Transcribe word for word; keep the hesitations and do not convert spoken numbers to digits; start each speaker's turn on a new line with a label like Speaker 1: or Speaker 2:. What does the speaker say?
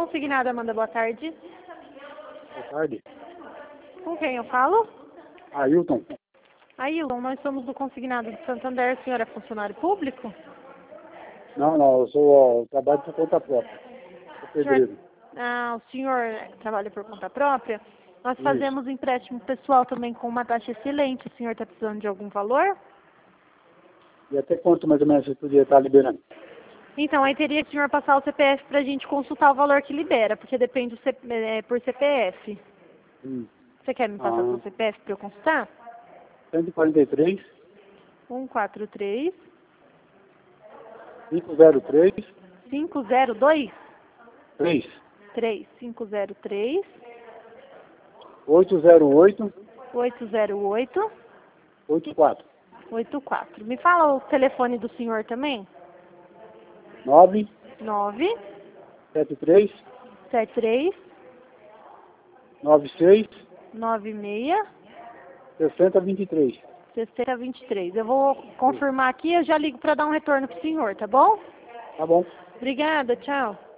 Speaker 1: Consignado, Amanda, boa tarde.
Speaker 2: Boa tarde.
Speaker 1: Com quem eu falo?
Speaker 2: Ailton.
Speaker 1: Ailton, nós somos do Consignado de Santander. O senhor é funcionário público?
Speaker 2: Não, não, eu sou, eu trabalho por conta própria. Sou pedreiro.
Speaker 1: Ah, o senhor trabalha por conta própria? Nós
Speaker 2: Isso.
Speaker 1: fazemos empréstimo pessoal também com uma taxa excelente. O senhor está precisando de algum valor?
Speaker 2: E até quanto mais ou menos você podia estar liberando?
Speaker 1: Então, aí teria que o senhor passar o C P F para a gente consultar o valor que libera, porque depende do C, é, por C P F.
Speaker 2: Hum.
Speaker 1: Você quer me passar o seu
Speaker 2: Ah,
Speaker 1: C P F para eu consultar?
Speaker 2: cento e quarenta e três,
Speaker 1: um quatro três,
Speaker 2: cinco zero três,
Speaker 1: cinco zero dois,
Speaker 2: três,
Speaker 1: três cinco zero três,
Speaker 2: oito zero oito,
Speaker 1: oito zero oito,
Speaker 2: oito quatro,
Speaker 1: oito quatro. Me fala o telefone do senhor também?
Speaker 2: nove
Speaker 1: nove
Speaker 2: sete três,
Speaker 1: sete três,
Speaker 2: nove seis,
Speaker 1: nove seis,
Speaker 2: seis zero dois três.
Speaker 1: seis zero dois três. Eu vou confirmar aqui e eu já ligo para dar um retorno pro senhor, tá bom?
Speaker 2: Tá bom.
Speaker 1: Obrigada, tchau.